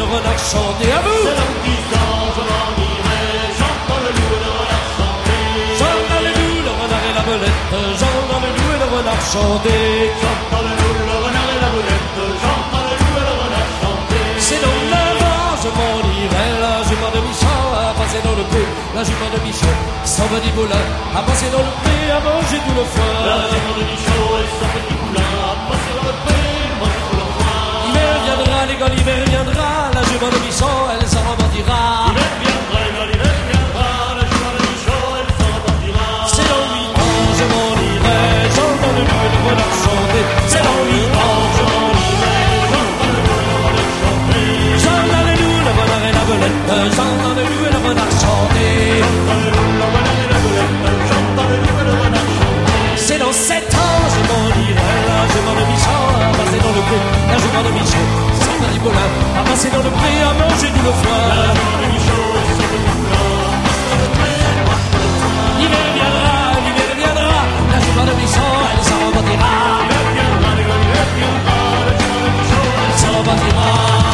renard chanter. À vous. C'est dans 10 ans, je m'en irai. J'entends le loup et le renard chanter. J'entends le loup, le renard et la belette. J'entends le loup et le renard chanter. J'entends le loup, le renard et la belette. J'entends le loup et le renard chanter. C'est dans 9 ans, je m'en irai. La jument de Michel a passé dans le pré. La jument de Michel, son petit boulin, a passé dans le pré, a mangé tout le foin. La jument de Michel et son petit poulain a passé dans le pré, mangé tout le foin. L'hiver viendra, les gars, l'hiver viendra. La jument de Michel, elle s'en repartira. L'hiver viendra, les gars, l'hiver viendra. La jument de Michel, elle s'en repartira. C'est dans 8 ans, je m'en irai. J'entends le loup et le renard chanter. C'est dans 8 ans, je m'en irai. J'entends le loup et le renard chanter. J'entends le loup, le renard et la belette. J'entends le loup et le renard chanter. J'entends le loup, le renard et la belette. J'entends le loup et le renard chanter. C'est dans 7 ans, je m'en irai. La jument de Michel a passé dans le pré. La jument de Michel, son petit boulin, a passé dans le pré, a mangé tout le foin. La jument de Michel et son petit poulain a passé dans le pré, mangé tout le foin. L'hiver viendra, l'hiver viendra. La jument de Michel, elle s'en repartira. L'hiver viendra, les gars, l'hiver viendra. La jument de Michel, Elle s'en repartira.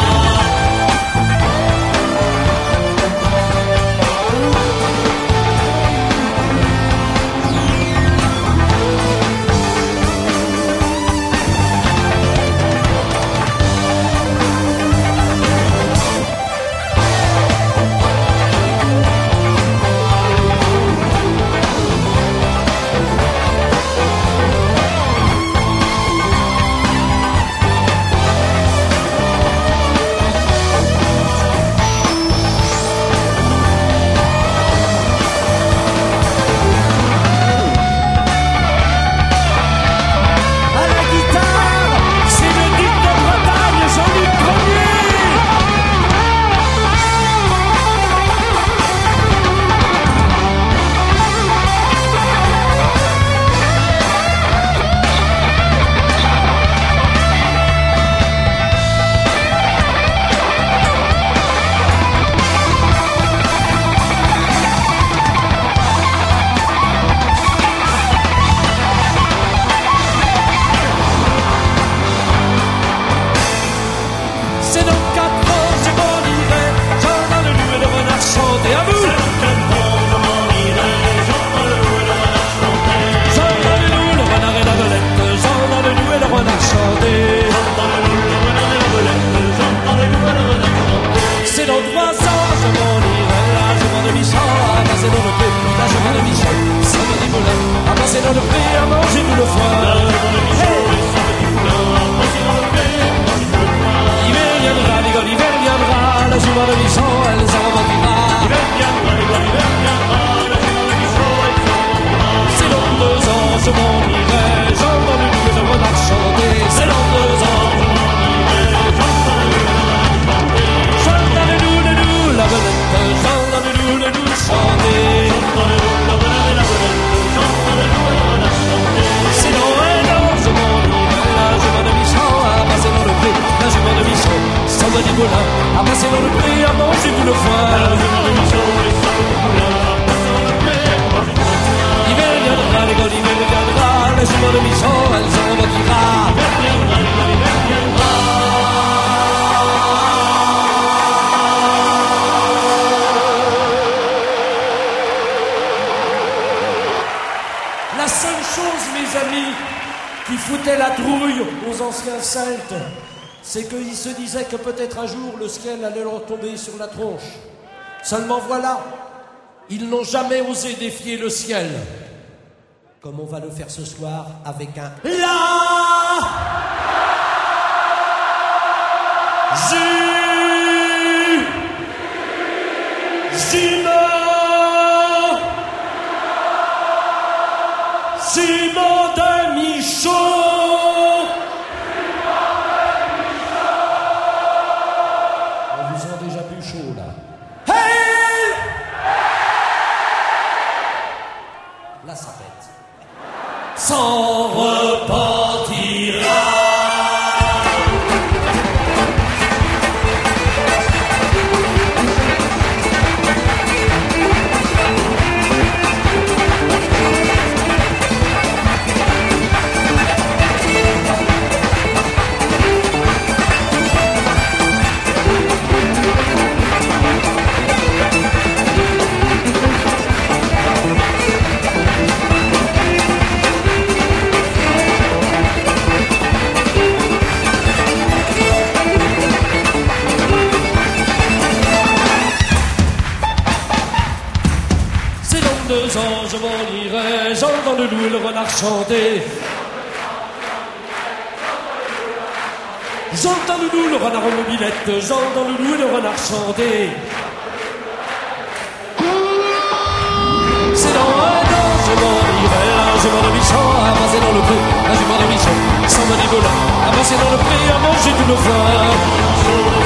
À la guitare, c'est le duc de Bretagne, Jean-Luc C'est dans 4 ans, je m'en irai. J'entends le loup et le renard chanter. À vous. J'entends le loup, le renard et la belette. J'entends le loup et le renard chanter. C'est dans 3 ans, je m'en irai. La jument de Michel a passé dans le pré. La jument de Michel, son petit boulin, a passé dans le pré, a mangé tout le foin. L'hiver viendra, les gars, l'hiver viendra. La jument de Michel, elle s'en repartira. C'est dans 2 ans, je m'en irai. J'entends le loup et le renard chanter. C'est dans 2 ans, je m'en irai. J'entends le loup, la belette. J'entends le loup chanter. C'est dans 1 an, je m'en irai. La jument de Michel a passé dans le pré. La jument de Michel, son petit boulin, a passé dans le pré, a mangé tout le foin. L'hiver viendra, les gars, l'hiver viendra. La jument de Michel, elle s'en repartira. La seule chose, mes amis, qui foutait la trouille aux anciens Celtes, c'est qu'ils se disaient que peut-être un jour le ciel allait leur tomber sur la tronche. Seulement voilà, ils n'ont jamais osé défier le ciel. Comme on va le faire ce soir avec un La Simon de Michaud. On vous a déjà bu chaud là. Hey! Là ça pète. S'en repartira. Jean dans le loup et le renard chantait. Jean dans le loup, le renard en mobilette. Jean dans le loup et le renard chantait. C'est dans un an, je m'en irai, je m'en Michon, à passer dans le pré, je m'en Michon, sans mon ébola, à passer dans le pré, à manger d'une faim.